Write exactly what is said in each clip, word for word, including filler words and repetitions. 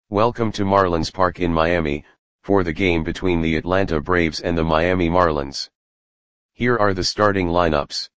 Welcome to Marlins Park in Miami, for the game between the Atlanta Braves and the Miami Marlins. Here are the starting lineups.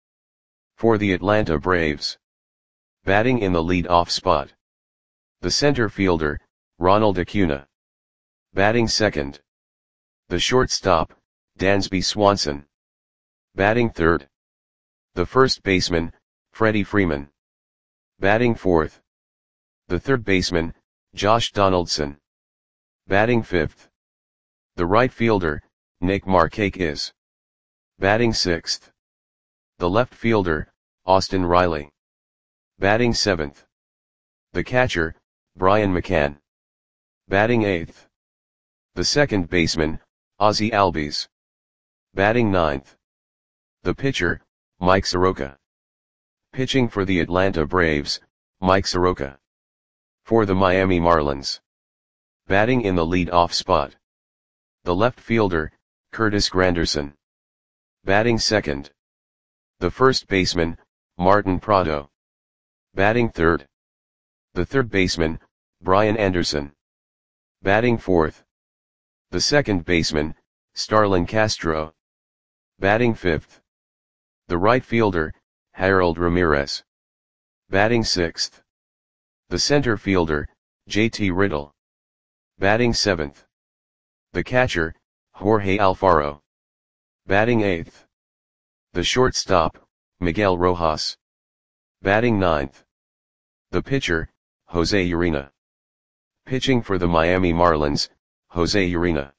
For the Atlanta Braves. Batting in the lead-off spot. The center fielder, Ronald Acuna. Batting second. The shortstop, Dansby Swanson. Batting third. The first baseman, Freddie Freeman. Batting fourth. The third baseman, Josh Donaldson. Batting fifth. The right fielder, Nick Markakis. Batting sixth. The left fielder, Austin Riley. Batting seventh. The catcher, Brian McCann. Batting eighth. The second baseman, Ozzie Albies. Batting ninth. The pitcher, Mike Soroka. Pitching for the Atlanta Braves, Mike Soroka. For the Miami Marlins. Batting in the lead-off spot. The left fielder, Curtis Granderson. Batting second. The first baseman, Martin Prado. Batting third. The third baseman, Brian Anderson. Batting fourth. The second baseman, Starlin Castro. Batting fifth. The right fielder, Harold Ramirez. Batting sixth. The center fielder, J T Riddle. Batting seventh. The catcher, Jorge Alfaro. Batting eighth. The shortstop, Miguel Rojas. Batting ninth. The pitcher, Jose Urena. Pitching for the Miami Marlins, Jose Urena.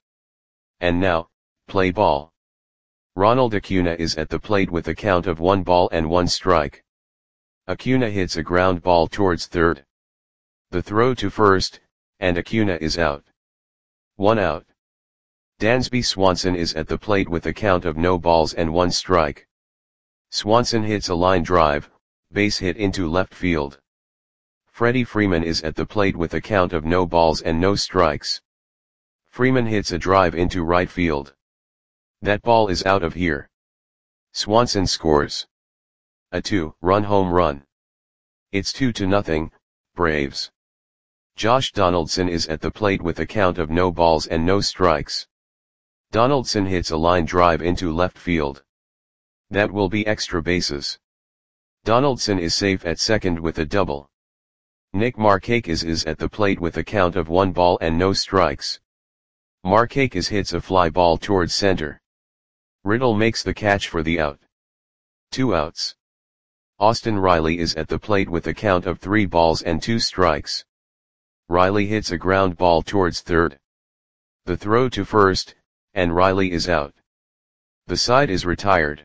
And now, play ball. Ronald Acuna is at the plate with a count of one ball and one strike. Acuna hits a ground ball towards third. The throw to first, and Acuna is out. One out. Dansby Swanson is at the plate with a count of no balls and one strike. Swanson hits a line drive, base hit into left field. Freddie Freeman is at the plate with a count of no balls and no strikes. Freeman hits a drive into right field. That ball is out of here. Swanson scores a two-run home run. It's two to nothing, Braves. Josh Donaldson is at the plate with a count of no balls and no strikes. Donaldson hits a line drive into left field. That will be extra bases. Donaldson is safe at second with a double. Nick Markakis is at the plate with a count of one ball and no strikes. Markakis hits a fly ball towards center. Riddle makes the catch for the out. Two outs. Austin Riley is at the plate with a count of three balls and two strikes. Riley hits a ground ball towards third. The throw to first, and Riley is out. The side is retired.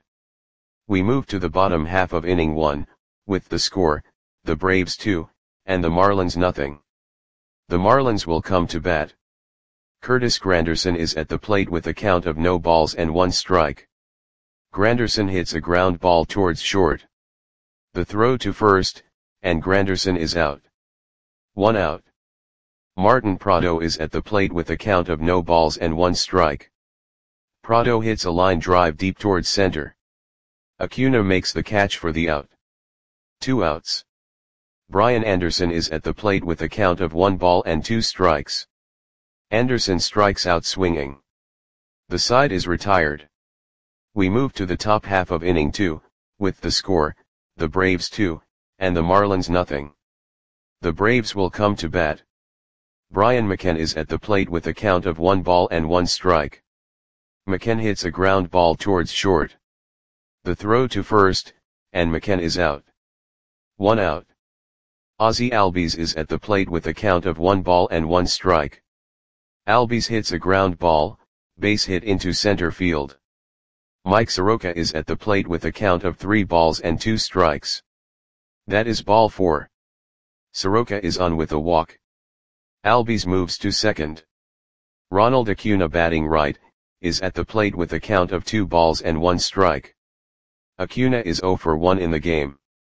We move to the bottom half of inning one, with the score, the Braves two, and the Marlins nothing. The Marlins will come to bat. Curtis Granderson is at the plate with a count of no balls and one strike. Granderson hits a ground ball towards short. The throw to first, and Granderson is out. One out. Martin Prado is at the plate with a count of no balls and one strike. Prado hits a line drive deep towards center. Acuna makes the catch for the out. Two outs. Brian Anderson is at the plate with a count of one ball and two strikes. Anderson strikes out swinging. The side is retired. We move to the top half of inning two, with the score, the Braves two, and the Marlins nothing. The Braves will come to bat. Brian McCann is at the plate with a count of one ball and one strike. McCann hits a ground ball towards short. The throw to first, and McCann is out. One out. Ozzie Albies is at the plate with a count of one ball and one strike. Albies hits a ground ball, base hit into center field. Mike Soroka is at the plate with a count of three balls and two strikes. That is ball four. Soroka is on with a walk. Albies moves to second. Ronald Acuna, batting right, is at the plate with a count of two balls and one strike. Acuna is zero for one in the game.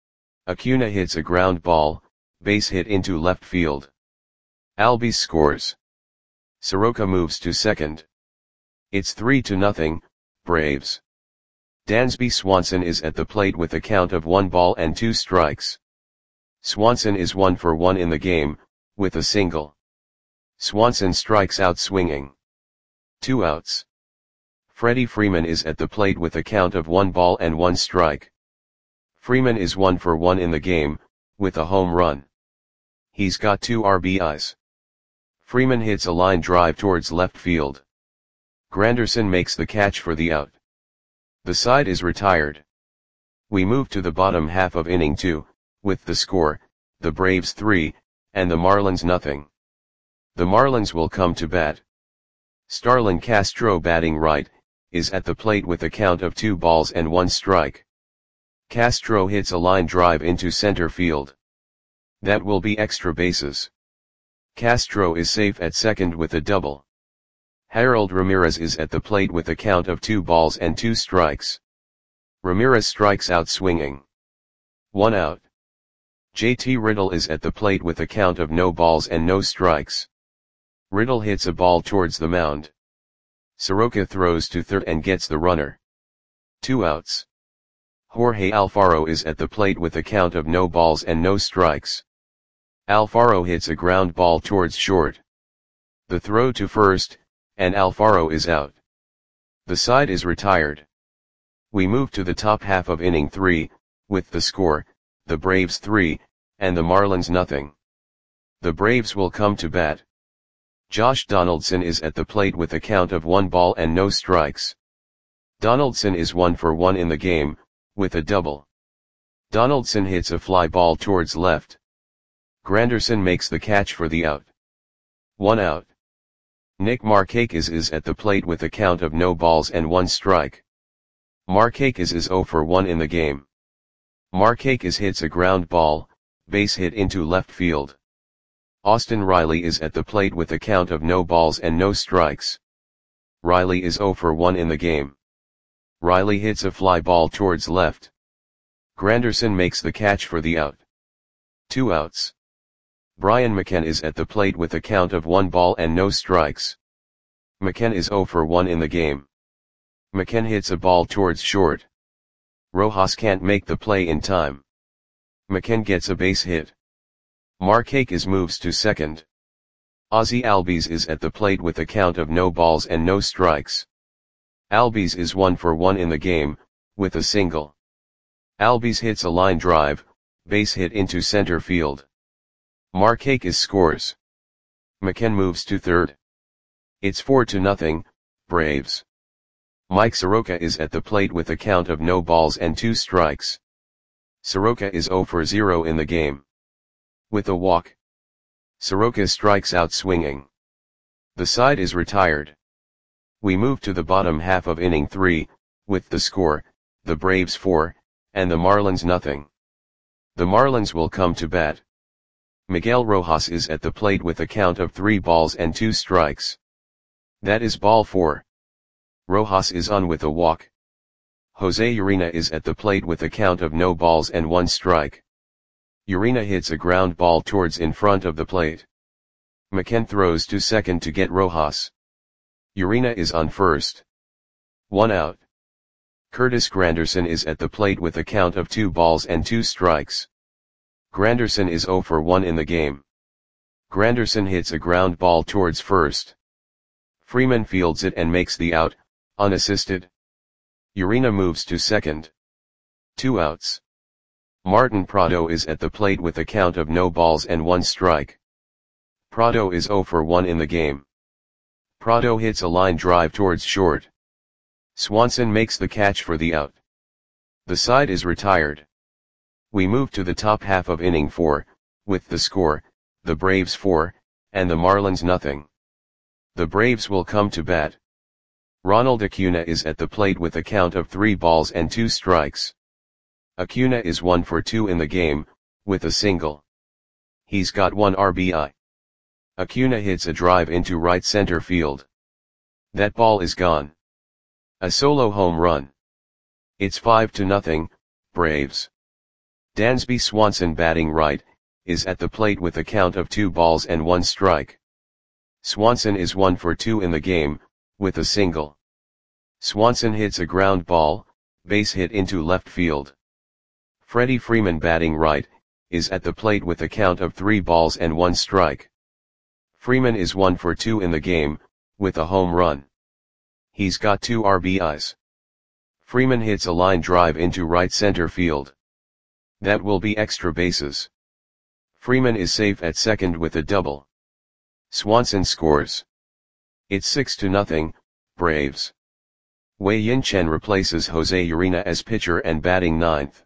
Acuna hits a ground ball, base hit into left field. Albies scores. Soroka moves to second. It's three to nothing, Braves. Dansby Swanson is at the plate with a count of one ball and two strikes. Swanson is one for one in the game, with a single. Swanson strikes out swinging. Two outs. Freddie Freeman is at the plate with a count of one ball and one strike. Freeman is one for one in the game, with a home run. He's got two R B Is. Freeman hits a line drive towards left field. Granderson makes the catch for the out. The side is retired. We move to the bottom half of inning two, with the score, the Braves three, and the Marlins nothing. The Marlins will come to bat. Starlin Castro, batting right, is at the plate with a count of two balls and one strike. Castro hits a line drive into center field. That will be extra bases. Castro is safe at second with a double. Harold Ramirez is at the plate with a count of two balls and two strikes. Ramirez strikes out swinging. One out. J T Riddle is at the plate with a count of no balls and no strikes. Riddle hits a ball towards the mound. Soroka throws to third and gets the runner. Two outs. Jorge Alfaro is at the plate with a count of no balls and no strikes. Alfaro hits a ground ball towards short. The throw to first, and Alfaro is out. The side is retired. We move to the top half of inning three, with the score, the Braves three, and the Marlins nothing. The Braves will come to bat. Josh Donaldson is at the plate with a count of one ball and no strikes. Donaldson is one for one in the game, with a double. Donaldson hits a fly ball towards left. Granderson makes the catch for the out. One out. Nick Markakis is at the plate with a count of no balls and one strike. Markakis is zero for one in the game. Markakis hits a ground ball, base hit into left field. Austin Riley is at the plate with a count of no balls and no strikes. Riley is zero for one in the game. Riley hits a fly ball towards left. Granderson makes the catch for the out. Two outs. Brian McCann is at the plate with a count of one ball and no strikes. McCann is zero for one in the game. McCann hits a ball towards short. Rojas can't make the play in time. McCann gets a base hit. Markakis moves to second. Ozzie Albies is at the plate with a count of no balls and no strikes. Albies is one for one in the game, with a single. Albies hits a line drive, base hit into center field. Markakis scores. McCann moves to third. It's four to nothing, Braves. Mike Soroka is at the plate with a count of no balls and two strikes. Soroka is zero for zero in the game. With a walk. Soroka strikes out swinging. The side is retired. We move to the bottom half of inning three, with the score, the Braves four, and the Marlins nothing. The Marlins will come to bat. Miguel Rojas is at the plate with a count of three balls and two strikes. That is ball four. Rojas is on with a walk. Jose Urena is at the plate with a count of no balls and one strike. Urena hits a ground ball towards in front of the plate. McCann throws to second to get Rojas. Urena is on first. One out. Curtis Granderson is at the plate with a count of two balls and two strikes. Granderson is zero for one in the game. Granderson hits a ground ball towards first. Freeman fields it and makes the out, unassisted. Urena moves to second. Two outs. Martin Prado is at the plate with a count of no balls and one strike. Prado is zero for one in the game. Prado hits a line drive towards short. Swanson makes the catch for the out. The side is retired. We move to the top half of inning four, with the score, the Braves four, and the Marlins nothing. The Braves will come to bat. Ronald Acuna is at the plate with a count of three balls and two strikes. Acuna is one for two in the game, with a single. He's got one R B I. Acuna hits a drive into right center field. That ball is gone. A solo home run. It's five to nothing, Braves. Dansby Swanson, batting right, is at the plate with a count of two balls and one strike. Swanson is one for two in the game, with a single. Swanson hits a ground ball, base hit into left field. Freddie Freeman, batting right, is at the plate with a count of three balls and one strike. Freeman is one for two in the game, with a home run. He's got two R B Is. Freeman hits a line drive into right center field. That will be extra bases. Freeman is safe at second with a double. Swanson scores. It's six to nothing, Braves. Wei Yin Chen replaces Jose Urena as pitcher and batting ninth.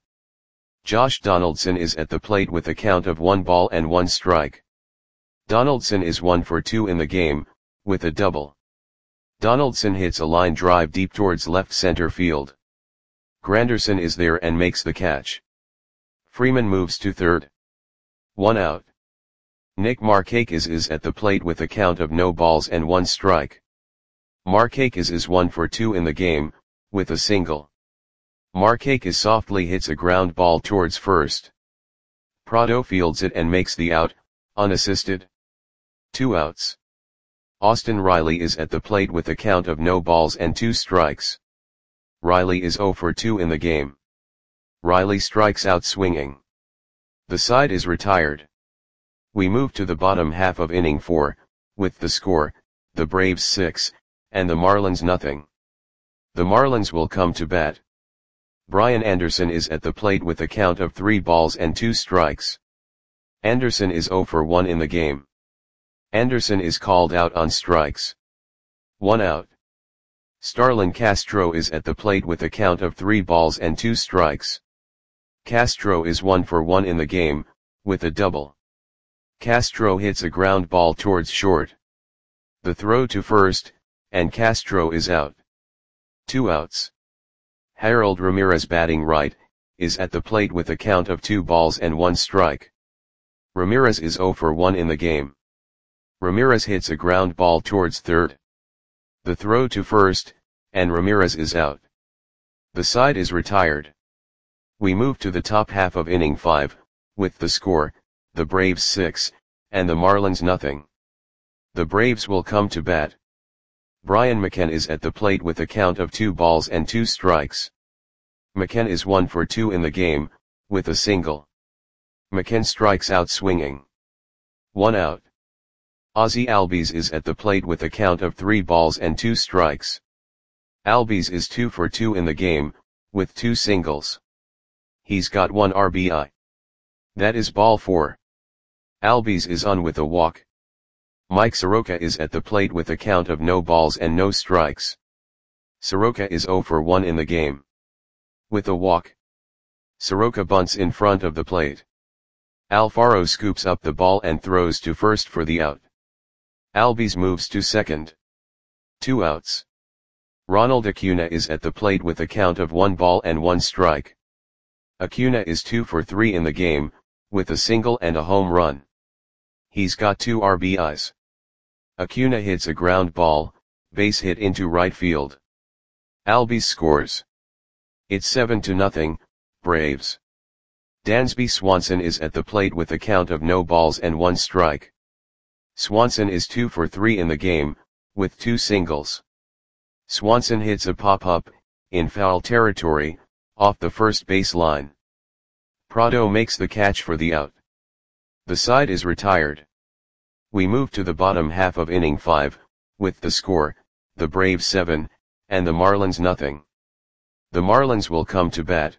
Josh Donaldson is at the plate with a count of one ball and one strike. Donaldson is one for two in the game, with a double. Donaldson hits a line drive deep towards left center field. Granderson is there and makes the catch. Freeman moves to third. One out. Nick Markakis is at the plate with a count of no balls and one strike. Markakis is one for two in the game, with a single. Markakis softly hits a ground ball towards first. Prado fields it and makes the out, unassisted. Two outs. Austin Riley is at the plate with a count of no balls and two strikes. Riley is zero for two in the game. Riley strikes out swinging. The side is retired. We move to the bottom half of inning four, with the score, the Braves six, and the Marlins nothing. The Marlins will come to bat. Brian Anderson is at the plate with a count of three balls and two strikes. Anderson is zero for one in the game. Anderson is called out on strikes. One out. Starlin Castro is at the plate with a count of three balls and two strikes. Castro is one for one in the game, with a double. Castro hits a ground ball towards short. The throw to first, and Castro is out. Two outs. Harold Ramirez batting right, is at the plate with a count of two balls and one strike. Ramirez is zero for one in the game. Ramirez hits a ground ball towards third. The throw to first, and Ramirez is out. The side is retired. We move to the top half of inning five, with the score, the Braves six, and the Marlins nothing. The Braves will come to bat. Brian McKenna is at the plate with a count of two balls and two strikes. McKenna is one for two in the game, with a single. McKenna strikes out swinging. One out. Ozzie Albies is at the plate with a count of three balls and two strikes. Albies is two for two in the game, with two singles. He's got one R B I. That is ball four. Albies is on with a walk. Mike Soroka is at the plate with a count of no balls and no strikes. Soroka is zero for one in the game. With a walk. Soroka bunts in front of the plate. Alfaro scoops up the ball and throws to first for the out. Albies moves to second. Two outs. Ronald Acuna is at the plate with a count of one ball and one strike. Acuna is two for three in the game, with a single and a home run. He's got two R B Is. Acuna hits a ground ball, base hit into right field. Albies scores. It's seven to nothing, Braves. Dansby Swanson is at the plate with a count of no balls and one strike. Swanson is two for three in the game, with two singles. Swanson hits a pop-up, in foul territory, off the first base line. Prado makes the catch for the out. The side is retired. We move to the bottom half of inning five, with the score, the Braves seven, and the Marlins nothing. The Marlins will come to bat.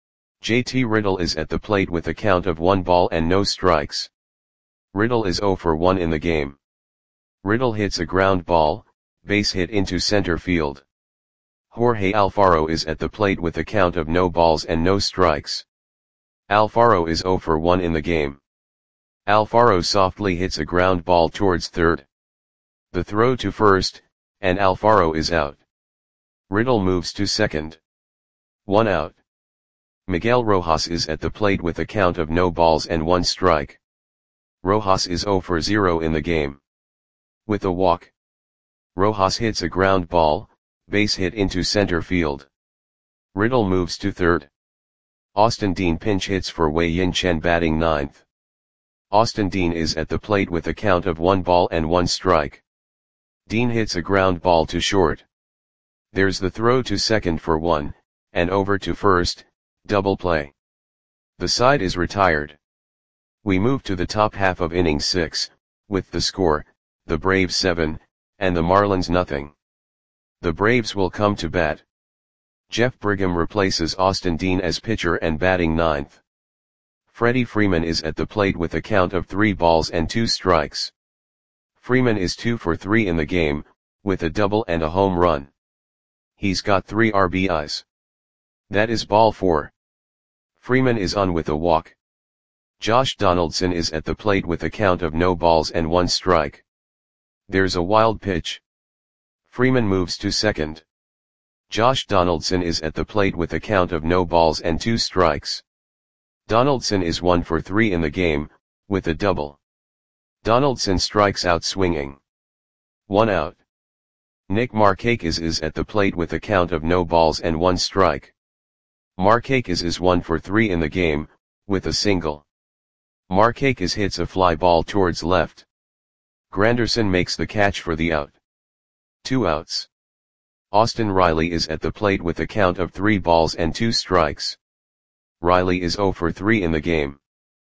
J T Riddle is at the plate with a count of one ball and no strikes. Riddle is zero for one in the game. Riddle hits a ground ball, base hit into center field. Jorge Alfaro is at the plate with a count of no balls and no strikes. Alfaro is zero for one in the game. Alfaro softly hits a ground ball towards third. The throw to first, and Alfaro is out. Riddle moves to second. One out. Miguel Rojas is at the plate with a count of no balls and one strike. Rojas is zero for zero in the game. With a walk. Rojas hits a ground ball, base hit into center field. Riddle moves to third. Austin Dean pinch hits for Wei Yin Chen batting ninth. Austin Dean is at the plate with a count of one ball and one strike. Dean hits a ground ball to short. There's the throw to second for one, and over to first, double play. The side is retired. We move to the top half of inning six, with the score, the Braves seven, and the Marlins nothing. The Braves will come to bat. Jeff Brigham replaces Austin Dean as pitcher and batting ninth. Freddie Freeman is at the plate with a count of three balls and two strikes. Freeman is two for three in the game, with a double and a home run. He's got three R B Is. That is ball four. Freeman is on with a walk. Josh Donaldson is at the plate with a count of no balls and one strike. There's a wild pitch. Freeman moves to second. Josh Donaldson is at the plate with a count of no balls and two strikes. Donaldson is one for three in the game, with a double. Donaldson strikes out swinging. One out. Nick Markakis is at the plate with a count of no balls and one strike. Markakis is one for three in the game, with a single. Markakis hits a fly ball towards left. Granderson makes the catch for the out. Two outs. Austin Riley is at the plate with a count of three balls and two strikes. Riley is zero for three in the game.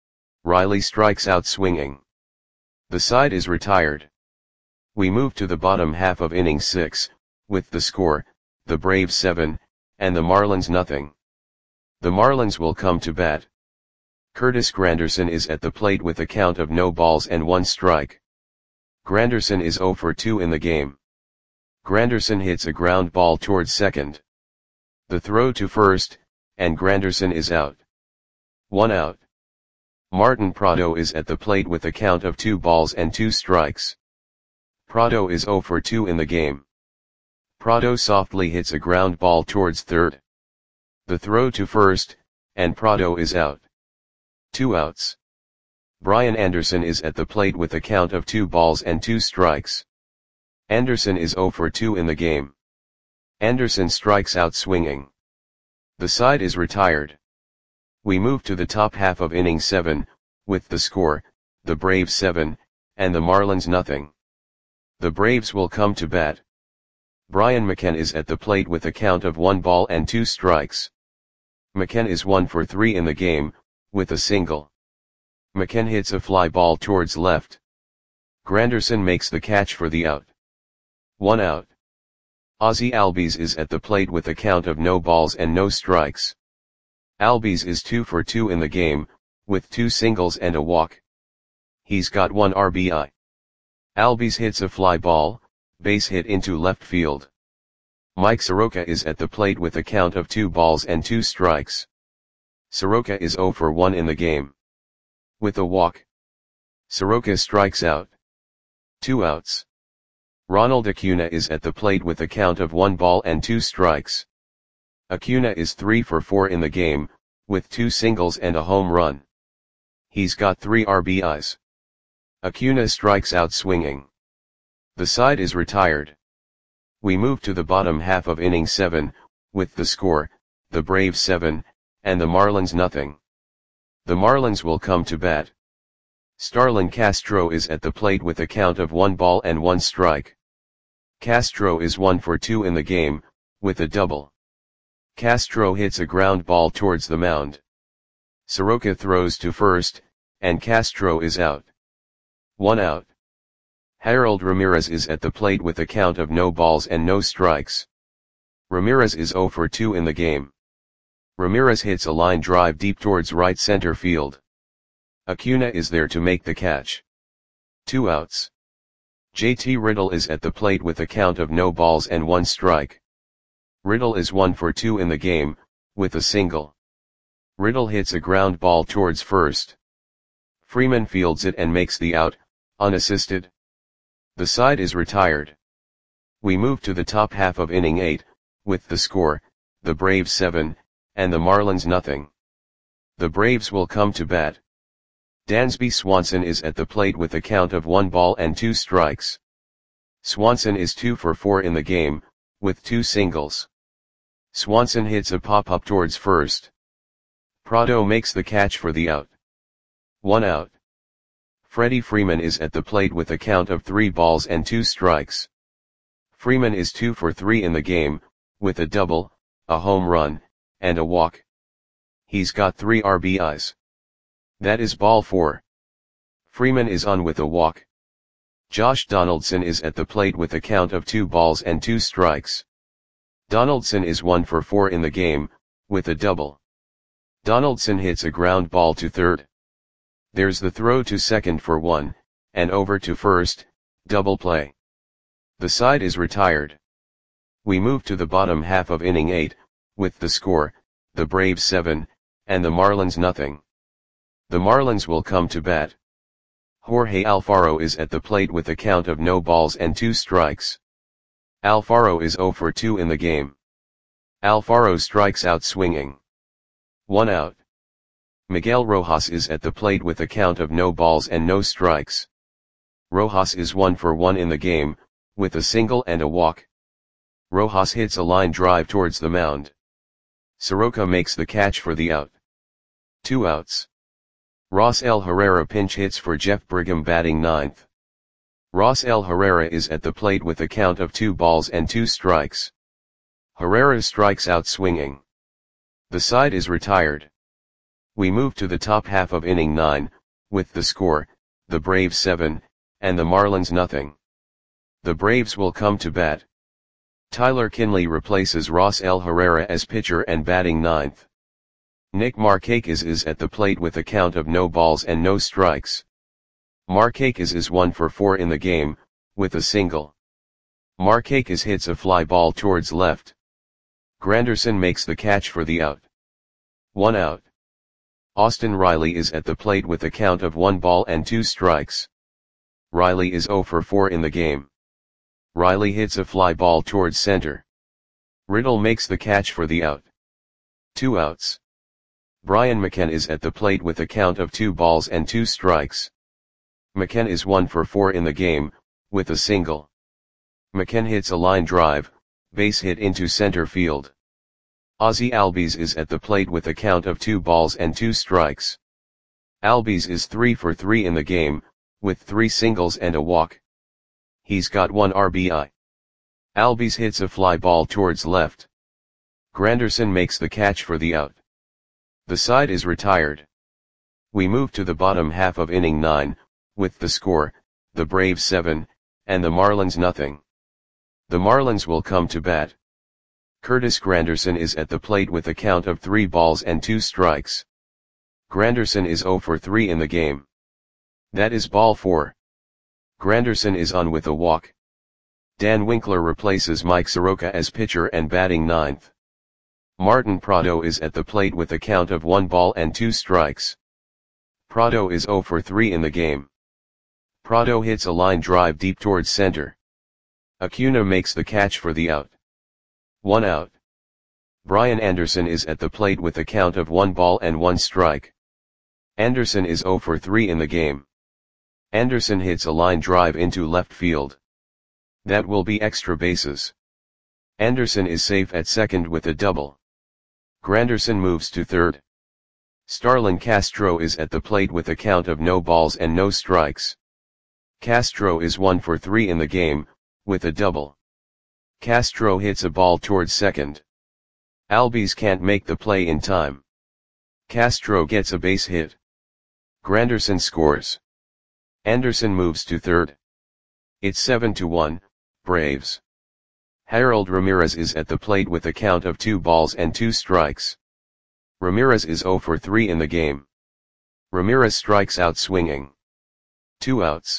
Riley strikes out swinging. The side is retired. We move to the bottom half of inning six, with the score, the Braves seven, and the Marlins nothing. The Marlins will come to bat. Curtis Granderson is at the plate with a count of no balls and one strike. Granderson is zero for two in the game. Granderson hits a ground ball towards second. The throw to first, and Granderson is out. One out. Martin Prado is at the plate with a count of two balls and two strikes. Prado is zero for two in the game. Prado softly hits a ground ball towards third. The throw to first, and Prado is out. Two outs. Brian Anderson is at the plate with a count of two balls and two strikes. Anderson is zero for two in the game. Anderson strikes out swinging. The side is retired. We move to the top half of inning seven, with the score, the Braves seven, and the Marlins nothing. The Braves will come to bat. Brian McKenna is at the plate with a count of one ball and two strikes. McKenna is one for three in the game, with a single. McKenna hits a fly ball towards left. Granderson makes the catch for the out. One out. Ozzie Albies is at the plate with a count of no balls and no strikes. Albies is two for two in the game, with two singles and a walk. He's got one R B I. Albies hits a fly ball, base hit into left field. Mike Soroka is at the plate with a count of two balls and two strikes. Soroka is zero for one in the game. With a walk. Soroka strikes out. Two outs. Ronald Acuna is at the plate with a count of one ball and two strikes. Acuna is three for four in the game, with two singles and a home run. He's got three R B Is. Acuna strikes out swinging. The side is retired. We move to the bottom half of inning seven, with the score, the Braves seven, and the Marlins nothing. The Marlins will come to bat. Starlin Castro is at the plate with a count of one ball and one strike. Castro is one for two in the game, with a double. Castro hits a ground ball towards the mound. Soroka throws to first, and Castro is out. One out. Harold Ramirez is at the plate with a count of no balls and no strikes. Ramirez is zero for two in the game. Ramirez hits a line drive deep towards right center field. Acuna is there to make the catch. Two outs. J T Riddle is at the plate with a count of no balls and one strike. Riddle is one for two in the game, with a single. Riddle hits a ground ball towards first. Freeman fields it and makes the out, unassisted. The side is retired. We move to the top half of inning eight, with the score, the Braves seven, and the Marlins nothing. The Braves will come to bat. Dansby Swanson is at the plate with a count of one ball and two strikes. Swanson is two for four in the game, with two singles. Swanson hits a pop-up towards first. Prado makes the catch for the out. One out. Freddie Freeman is at the plate with a count of three balls and two strikes. Freeman is two for three in the game, with a double, a home run, and a walk. He's got three R B Is. That is ball four. Freeman is on with a walk. Josh Donaldson is at the plate with a count of two balls and two strikes. Donaldson is one for four in the game, with a double. Donaldson hits a ground ball to third. There's the throw to second for one, and over to first, double play. The side is retired. We move to the bottom half of inning eight, with the score, the Braves seven, and the Marlins nothing. The Marlins will come to bat. Jorge Alfaro is at the plate with a count of no balls and two strikes. Alfaro is zero for two in the game. Alfaro strikes out swinging. One out. Miguel Rojas is at the plate with a count of no balls and no strikes. Rojas is one for one in the game, with a single and a walk. Rojas hits a line drive towards the mound. Soroka makes the catch for the out. Two outs. Rosell Herrera pinch hits for Jeff Brigham batting ninth. Rosell Herrera is at the plate with a count of two balls and two strikes. Herrera strikes out swinging. The side is retired. We move to the top half of inning nine, with the score, the Braves seven, and the Marlins nothing. The Braves will come to bat. Tyler Kinley replaces Rosell Herrera as pitcher and batting ninth. Nick Markakis is at the plate with a count of no balls and no strikes. Markakis is one for four in the game, with a single. Markakis hits a fly ball towards left. Granderson makes the catch for the out. One out. Austin Riley is at the plate with a count of one ball and two strikes. Riley is zero for four in the game. Riley hits a fly ball towards center. Riddle makes the catch for the out. Two outs. Brian McCann is at the plate with a count of two balls and two strikes. McCann is one for four in the game, with a single. McCann hits a line drive, base hit into center field. Ozzie Albies is at the plate with a count of two balls and two strikes. Albies is three for three in the game, with three singles and a walk. He's got one R B I. Albies hits a fly ball towards left. Granderson makes the catch for the out. The side is retired. We move to the bottom half of inning nine, with the score, the Braves seven, and the Marlins nothing. The Marlins will come to bat. Curtis Granderson is at the plate with a count of three balls and two strikes. Granderson is zero for three in the game. That is ball four. Granderson is on with a walk. Dan Winkler replaces Mike Soroka as pitcher and batting ninth. Martin Prado is at the plate with a count of one ball and two strikes. Prado is zero for three in the game. Prado hits a line drive deep towards center. Acuna makes the catch for the out. One out. Brian Anderson is at the plate with a count of one ball and one strike. Anderson is zero for three in the game. Anderson hits a line drive into left field. That will be extra bases. Anderson is safe at second with a double. Granderson moves to third. Starlin Castro is at the plate with a count of no balls and no strikes. Castro is one for three in the game, with a double. Castro hits a ball towards second. Albies can't make the play in time. Castro gets a base hit. Granderson scores. Anderson moves to third. It's seven to one, Braves. Harold Ramirez is at the plate with a count of two balls and two strikes. Ramirez is zero for three in the game. Ramirez strikes out swinging. Two outs.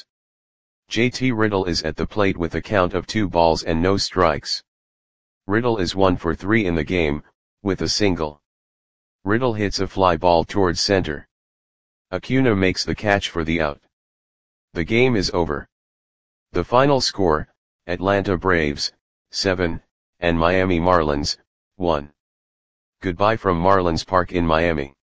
J T Riddle is at the plate with a count of two balls and no strikes. Riddle is one for three in the game, with a single. Riddle hits a fly ball towards center. Acuna makes the catch for the out. The game is over. The final score, Atlanta Braves, seven, and Miami Marlins, one. Goodbye from Marlins Park in Miami.